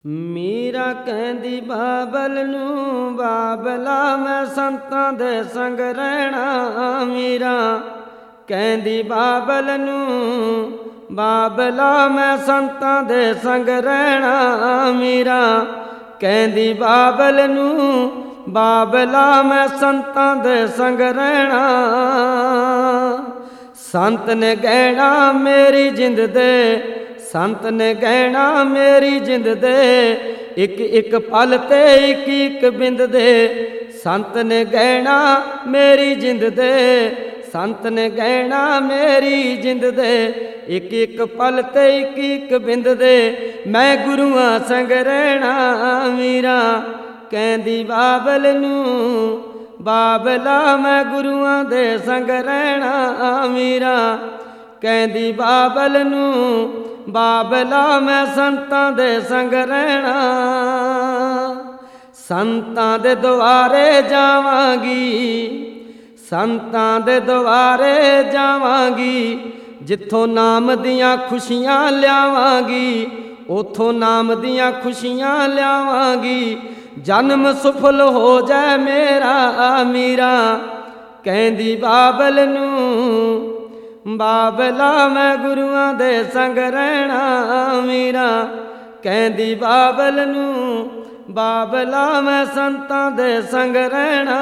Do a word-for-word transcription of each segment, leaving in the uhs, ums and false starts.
ਮੀਰਾ ਕਹਿੰਦੀ ਬਾਬਲ ਨੂੰ, ਬਾਬਲਾ ਮੈਂ ਸੰਤਾਂ ਦੇ ਸੰਗ ਰਹਿਣਾ। ਮੀਰਾ ਕਹਿੰਦੀ ਬਾਬਲ ਨੂੰ, ਬਾਬਲਾ ਮੈਂ ਸੰਤਾਂ ਦੇ ਸੰਗ ਰਹਿਣਾ। ਮੀਰਾ ਕਹਿੰਦੀ ਬਾਬਲ ਨੂੰ, ਬਾਬਲਾ ਮੈਂ ਸੰਤਾਂ ਦੇ ਸੰਗ ਰਹਿਣਾ। ਸੰਤ ਨੇ ਗਹਿਣਾ ਮੇਰੀ ਜਿੰਦ ਦੇ, ਸੰਤ ਨੇ ਗਹਿਣਾ ਮੇਰੀ ਜਿੰਦ ਦੇ, ਇੱਕ ਇੱਕ ਪਲ ਤੇ ਇੱਕ ਇੱਕ ਬਿੰਦ ਦੇ। ਸੰਤ ਨੇ ਗਹਿਣਾ ਮੇਰੀ ਜਿੰਦ ਦੇ, ਸੰਤ ਨੇ ਗਹਿਣਾ ਮੇਰੀ ਜਿੰਦ ਦੇ, ਇੱਕ ਇੱਕ ਪਲ ਤੇ ਇੱਕ ਇੱਕ ਬਿੰਦ ਦੇ। ਮੈਂ ਗੁਰੂਆਂ ਸੰਗ ਰਹਿਣਾ। ਮੀਰਾ ਕਹਿੰਦੀ ਬਾਬਲ ਨੂੰ, ਬਾਬਲਾ ਮੈਂ ਗੁਰੂਆਂ ਦੇ ਸੰਗ ਰਹਿਣਾ। ਮੀਰਾ ਕਹਿੰਦੀ ਬਾਬਲ ਨੂੰ, ਬਾਬਲਾ ਮੈਂ ਸੰਤਾਂ ਦੇ ਸੰਗ ਰਹਿਣਾ। ਸੰਤਾਂ ਦੇ ਦੁਆਰੇ ਜਾਵਾਂਗੀ, ਸੰਤਾਂ ਦੇ ਦੁਆਰੇ ਜਾਵਾਂਗੀ, ਜਿੱਥੋਂ ਨਾਮ ਦੀਆਂ ਖੁਸ਼ੀਆਂ ਲਿਆਵਾਂਗੀ, ਉਥੋਂ ਨਾਮ ਦੀਆਂ ਖੁਸ਼ੀਆਂ ਲਿਆਵਾਂਗੀ। ਜਨਮ ਸਫਲ ਹੋ ਜਾਏ ਮੇਰਾ। ਮੀਰਾ ਕਹਿੰਦੀ ਬਾਬਲ ਨੂੰ, ਬਾਬਲਾ ਮੈਂ ਗੁਰੂਆਂ ਦੇ ਸੰਗ ਰਹਿਣਾ। ਮੀਰਾ ਕਹਿੰਦੀ ਬਾਬਲ ਨੂੰ, ਬਾਬਲਾ ਮੈਂ ਸੰਤਾਂ ਦੇ ਸੰਗ ਰਹਿਣਾ।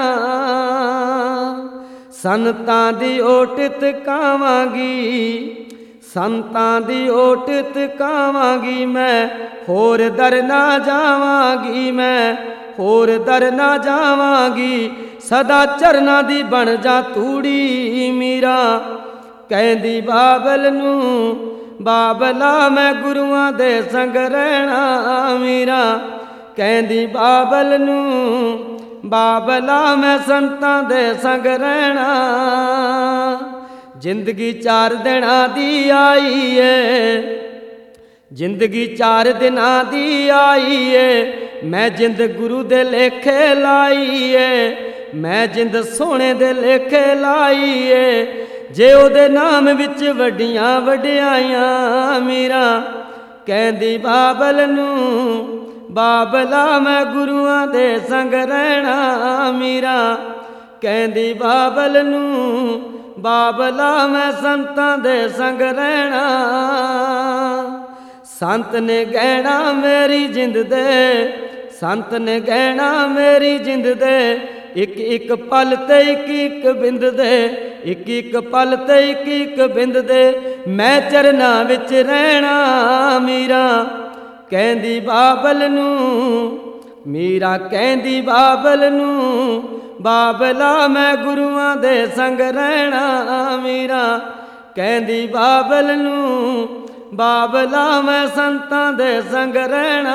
ਸੰਤਾਂ ਦੀ ਓਟ ਤਕਾਵਾਂਗੀ, ਸੰਤਾਂ ਦੀ ਓਟ ਤਕਾਵਾਂਗੀ ਮੈਂ, ਹੋਰ ਦਰ ਨਾ ਜਾਵਾਂਗੀ ਮੈਂ, ਹੋਰ ਦਰ ਨਾ ਜਾਵਾਂਗੀ। ਸਦਾ ਚਰਨਾਂ ਦੀ ਬਣ ਜਾ ਤੂੜੀ। ਮੀਰਾ ਕਹਿੰਦੀ ਬਾਬਲ ਨੂੰ, ਬਾਬਲਾ ਮੈਂ ਗੁਰੂਆਂ ਦੇ ਸੰਗ ਰਹਿਣਾ। ਮੀਰਾ ਕਹਿੰਦੀ ਬਾਬਲ ਨੂੰ, ਬਾਬਲਾ ਮੈਂ ਸੰਤਾਂ ਦੇ ਸੰਗ ਰਹਿਣਾ। ਜ਼ਿੰਦਗੀ ਚਾਰ ਦਿਨਾਂ ਦੀ ਆਈ ਏ, ਜ਼ਿੰਦਗੀ ਚਾਰ ਦਿਨਾਂ ਦੀ ਆਈ ਏ, ਮੈਂ ਜਿੰਦ ਗੁਰੂ ਦੇ ਲੇਖੇ ਲਾਈ ਏ, ਮੈਂ ਜਿੰਦ ਸੋਹਣੇ ਦੇ ਲੇਖੇ ਲਾਈ ਏ। ਜੇ ਉਹਦੇ ਨਾਮ ਵਿੱਚ ਵੱਡੀਆਂ ਵਡਿਆਈਆਂ। ਮੀਰਾ ਕਹਿੰਦੀ ਬਾਬਲ ਨੂੰ, ਬਾਬਲਾ ਮੈਂ ਗੁਰੂਆਂ ਦੇ ਸੰਗ ਰਹਿਣਾ। ਮੀਰਾ ਕਹਿੰਦੀ ਬਾਬਲ ਨੂੰ, ਬਾਬਲਾ ਮੈਂ ਸੰਤਾਂ ਦੇ ਸੰਗ ਰਹਿਣਾ। ਸੰਤ ਨੇ ਗਹਿਣਾ ਮੇਰੀ ਜਿੰਦ ਦੇ, ਸੰਤ ਨੇ ਗਹਿਣਾ ਮੇਰੀ ਜਿੰਦ ਦੇ, ਇੱਕ ਇੱਕ ਪਲ ਤੇ ਇੱਕ ਇੱਕ ਬਿੰਦ ਦੇ, ਇੱਕ ਇੱਕ ਪਲ ਤੇ ਇੱਕ ਇੱਕ ਬਿੰਦ ਦੇ। ਮੈਂ ਚਰਨਾਂ ਵਿੱਚ ਰਹਿਣਾ। ਮੀਰਾ ਕਹਿੰਦੀ ਬਾਬਲ ਨੂੰ, ਮੀਰਾ ਕਹਿੰਦੀ ਬਾਬਲ ਨੂੰ, ਬਾਬਲਾ ਮੈਂ ਗੁਰੂਆਂ ਦੇ ਸੰਗ ਰਹਿਣਾ। ਮੀਰਾ ਕਹਿੰਦੀ ਬਾਬਲ ਨੂੰ, ਬਾਬਲਾ ਮੈਂ ਸੰਤਾਂ ਦੇ ਸੰਗ ਰਹਿਣਾ।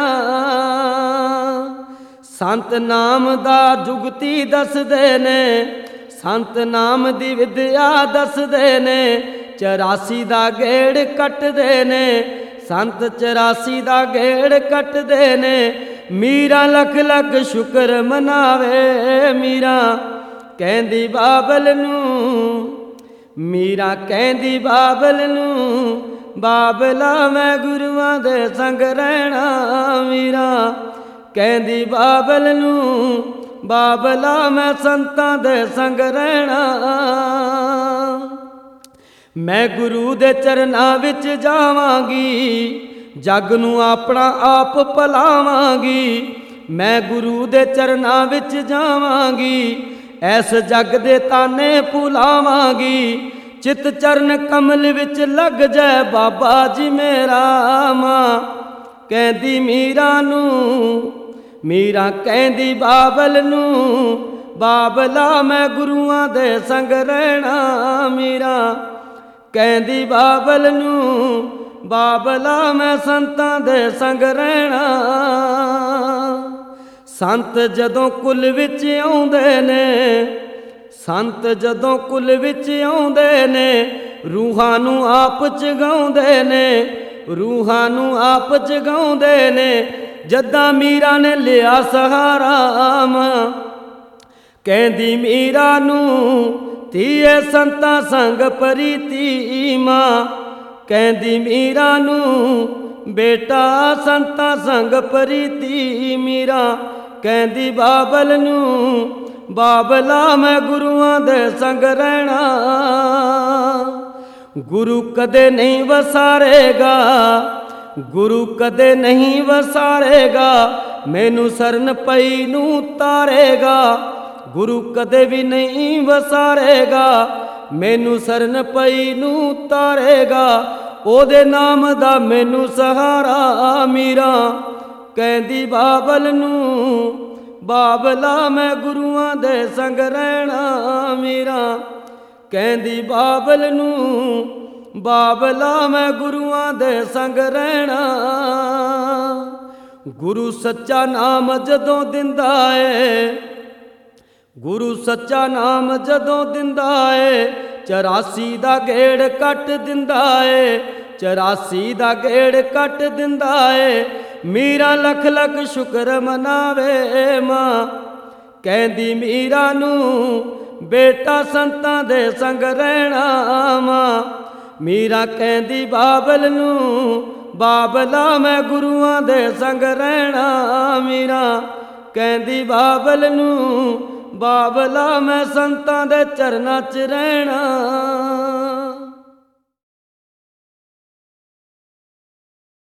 ਸੰਤ ਨਾਮ ਦਾ ਜੁਗਤੀ ਦੱਸਦੇ ਨੇ, ਸੰਤ ਨਾਮ ਦੀ ਵਿਦਿਆ ਦੱਸਦੇ ਨੇ, ਚੁਰਾਸੀ ਦਾ ਗੇੜ ਕੱਟਦੇ ਨੇ, ਸੰਤ ਚੁਰਾਸੀ ਦਾ ਗੇੜ ਕੱਟਦੇ ਨੇ। ਮੀਰਾ ਲੱਖ ਲੱਖ ਸ਼ੁਕਰ ਮਨਾਵੇ। ਮੀਰਾ ਕਹਿੰਦੀ ਬਾਬਲ ਨੂੰ, ਮੀਰਾ ਕਹਿੰਦੀ ਬਾਬਲ ਨੂੰ, ਬਾਬਲਾ ਮੈਂ ਗੁਰੂਆਂ ਦੇ ਸੰਗ ਰਹਿਣਾ। ਮੀਰਾ ਕਹਿੰਦੀ ਬਾਬਲ ਨੂੰ, ਬਾਬਲਾ ਮੈਂ ਸੰਤਾਂ ਦੇ ਸੰਗ ਰਹਿਣਾ। ਮੈਂ ਗੁਰੂ ਦੇ ਚਰਨਾਂ ਵਿੱਚ ਜਾਵਾਂਗੀ, ਜਗ ਨੂੰ ਆਪਣਾ ਆਪ ਭੁਲਾਵਾਂਗੀ। ਮੈਂ ਗੁਰੂ ਦੇ ਚਰਨਾਂ ਵਿੱਚ ਜਾਵਾਂਗੀ, ਐਸ ਜਗ ਦੇ ਤਾਨੇ ਭੁਲਾਵਾਂਗੀ। ਚਿਤ ਚਰਨ ਕਮਲ ਵਿੱਚ ਲੱਗ ਜਾਏ ਬਾਬਾ ਜੀ ਮੇਰਾ। ਮਾਂ ਕਹਿੰਦੀ ਮੀਰਾ ਨੂੰ, ਮੀਰਾ ਕਹਿੰਦੀ ਬਾਬਲ ਨੂੰ, ਬਾਬਲਾ ਮੈਂ ਗੁਰੂਆਂ ਦੇ ਸੰਗ ਰਹਿਣਾ। ਮੀਰਾ ਕਹਿੰਦੀ ਬਾਬਲ ਨੂੰ, ਬਾਬਲਾ ਮੈਂ ਸੰਤਾਂ ਦੇ ਸੰਗ ਰਹਿਣਾ। ਸੰਤ ਜਦੋਂ ਕੁਲ ਵਿੱਚ ਆਉਂਦੇ ਨੇ, ਸੰਤ ਜਦੋਂ ਕੁਲ ਵਿੱਚ ਆਉਂਦੇ ਨੇ, ਰੂਹਾਂ ਨੂੰ ਆਪ ਜਗਾਉਂਦੇ ਨੇ, ਰੂਹਾਂ ਨੂੰ ਆਪ ਜਗਾਉਂਦੇ ਨੇ। ਜੱਦਾਂ ਮੀਰਾ ਨੇ ਲਿਆ ਸਹਾਰਾ। ਮਾਂ ਕਹਿੰਦੀ ਮੀਰਾ ਨੂੰ, ਧੀਏ ਸੰਤਾਂ ਸੰਗ ਪ੍ਰੀਤੀ। ਮਾਂ ਕਹਿੰਦੀ ਮੀਰਾ ਨੂੰ, ਬੇਟਾ ਸੰਤਾਂ ਸੰਗ ਪ੍ਰੀਤੀ ਮੀਰਾ ਕਹਿੰਦੀ ਬਾਬਲ ਨੂੰ ਬਾਬਲਾ ਮੈਂ ਗੁਰੂਆਂ ਦੇ ਸੰਗ ਰਹਿਣਾ। ਗੁਰੂ ਕਦੇ ਨਹੀਂ ਵਸਾਰੇਗਾ, ਗੁਰੂ ਕਦੇ ਨਹੀਂ ਵਸਾਰੇਗਾ, ਮੈਨੂੰ ਸਰਨ ਪਈ ਨੂੰ ਤਾਰੇਗਾ। ਗੁਰੂ ਕਦੇ ਵੀ ਨਹੀਂ ਵਸਾਰੇਗਾ, ਮੈਨੂੰ ਸਰਨ ਪਈ ਨੂੰ ਤਾਰੇਗਾ। ਉਹਦੇ ਨਾਮ ਦਾ ਮੈਨੂੰ ਸਹਾਰਾ ਮੀਰਾ ਕਹਿੰਦੀ ਬਾਬਲ ਨੂੰ ਬਾਬਲਾ ਮੈਂ ਗੁਰੂਆਂ ਦੇ ਸੰਗ ਰਹਿਣਾ। ਮੀਰਾ ਕਹਿੰਦੀ ਬਾਬਲ ਨੂੰ ਬਾਬਲਾ ਮੈਂ ਗੁਰੂਆਂ ਦੇ ਸੰਗ ਰਹਿਣਾ। ਗੁਰੂ ਸੱਚਾ ਨਾਮ ਜਦੋਂ ਦਿੰਦਾ ਏ, ਗੁਰੂ ਸੱਚਾ ਨਾਮ ਜਦੋਂ ਦਿੰਦਾ ਏ, ਚੁਰਾਸੀ ਦਾ ਗੇੜ ਕੱਟ ਦਿੰਦਾ ਏ, ਚੁਰਾਸੀ ਦਾ ਗੇੜ ਕੱਟ ਦਿੰਦਾ ਏ। ਮੀਰਾ ਲੱਖ ਲੱਖ ਸ਼ੁਕਰ ਮਨਾਵੇ ਮਾਂ ਕਹਿੰਦੀ ਮੀਰਾ ਨੂੰ ਬੇਟਾ ਸੰਤਾਂ ਦੇ ਸੰਗ ਰਹਿਣਾ। ਮਾਂ ਮੀਰਾ ਕਹਿੰਦੀ ਬਾਬਲ ਨੂੰ ਬਾਬਲਾ ਮੈਂ ਗੁਰੂਆਂ ਦੇ ਸੰਗ ਰਹਿਣਾ। ਮੀਰਾ ਕਹਿੰਦੀ ਬਾਬਲ ਨੂੰ ਬਾਬਲਾ ਮੈਂ ਸੰਤਾਂ ਦੇ ਚਰਨਾਂ 'ਚ ਰਹਿਣਾ।